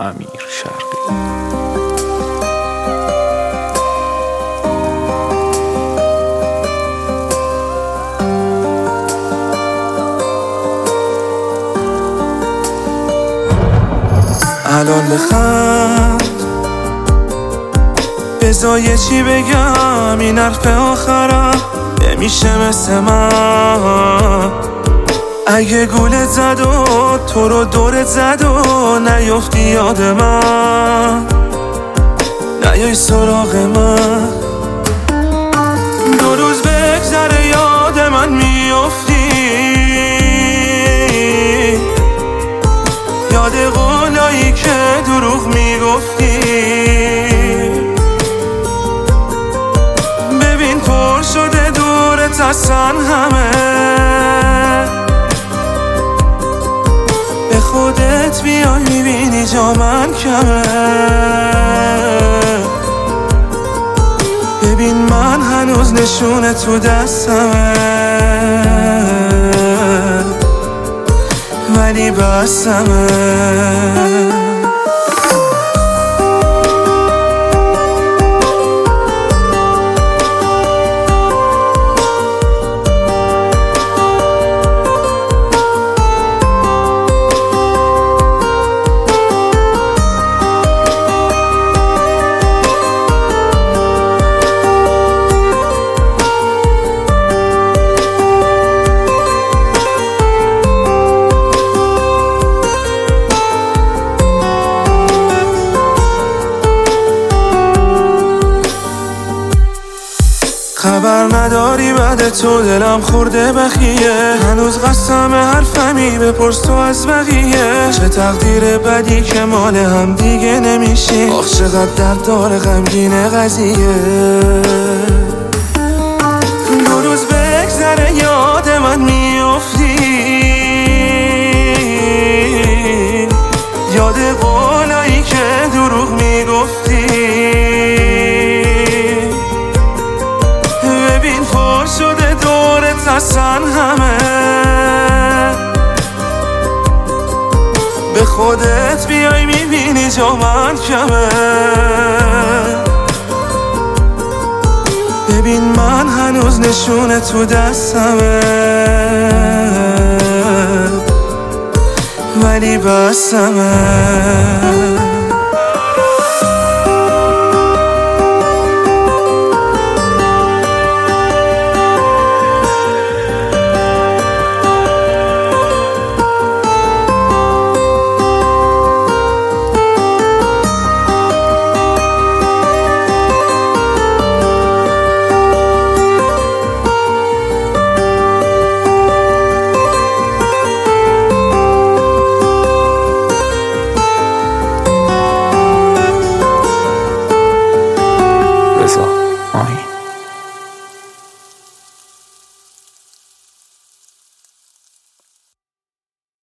امیر شرقی. الان بخند بذار چی بگم، این حرف آخرم نمیشه مثل من. اگه گولت زد و تو رو دورت زد و نیفتی یاد من، نیای سراغ من. 2 روز بگذره یاد من میفتی، یاد قولایی که دروغ میگفتی. ببین پر شده دورت اصلا همه، به خودت بیای میبینی جا من کمه. ببین من هنوز نشونه تو دستمه، ولی بستمه. خبر نداری بعد تو دلم خورده بخیه، هنوز قسم حرفمی بپرس تو از بقیه. چه تقدیر بدی که مال هم دیگه نمیشی، آخ چقدر درد داره غمگین قضیه. 2 روز بگذره یاد من میفتی، یاد قولایی که دروغ میگفتی. شده دورت اصلا همه، به خودت بیای میبینی جا من کمه. ببین من هنوز نشونه تو دستمه، ولی بستمه. رضا آهین.